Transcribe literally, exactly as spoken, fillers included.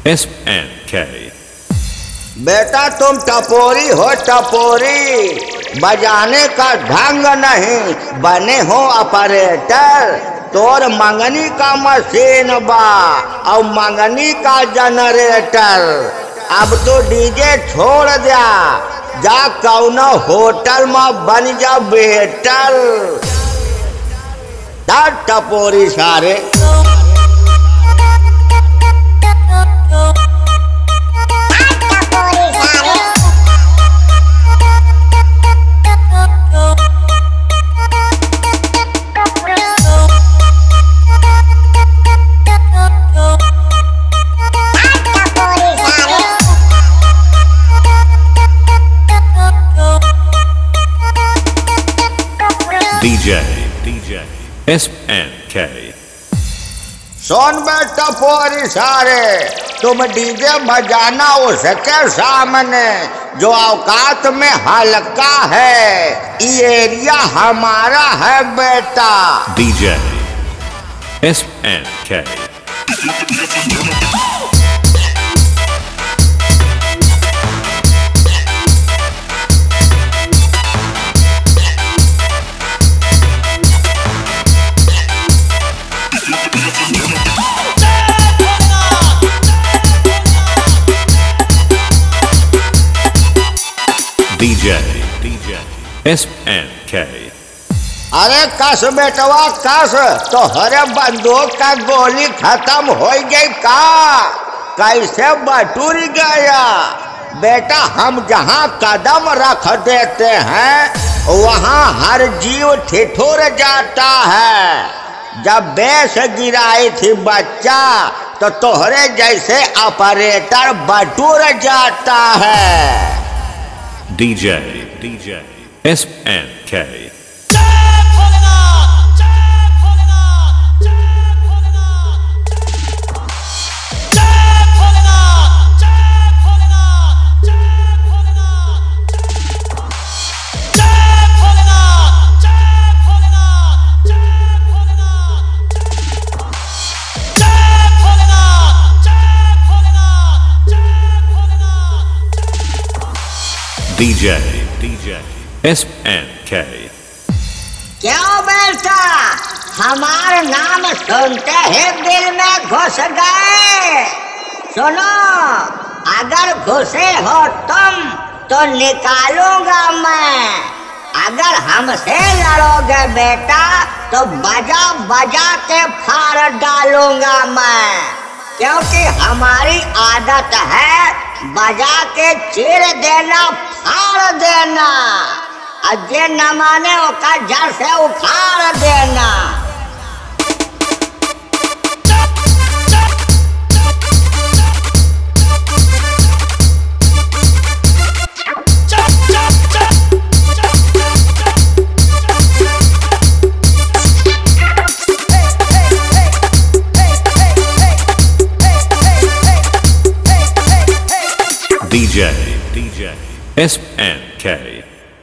S N K। बेटा तुम टपोरी हो टपोरी, बजाने का ढंग नहीं, बने हो ऑपरेटर। तोर मंगनी का मशीन बा और मंगनी का जनरेटर। अब तो डीजे छोड़ दिया, जा कौनो होटल में बन जा बेटर। टपोरी सारे D J D J S N K। सुन बे टपोरी सारे, तुम डीजे बजाना उसके सामने जो औकात में हल्का है। ये एरिया हमारा है बेटा। D J S N K। D J D J S N K। अरे कस बेटवा कस, तो हरे बंदूक का गोली खत्म हो गई का? कैसे बटूर गया बेटा? हम जहाँ कदम रख देते हैं वहाँ हर जीव ठिठुर जाता है। जब बेस गिराई थी बच्चा तो तोहरे जैसे ऑपरेटर बटूर जाता है। D J D J S N K। D J D J S N K। क्यों बेटा, हमारा नाम सुनते ही दिल में घुस गए? सुनो, अगर घुसे हो तुम तो निकालूंगा मैं। अगर हमसे लड़ोगे बेटा तो बजा बजा के फाड़ डालूंगा मैं। क्योंकि हमारी आदत है बजा के चीर देना, फाड़ देना, और जे न माने उसका जड़ से उखाड़ देना। D J D J S N K।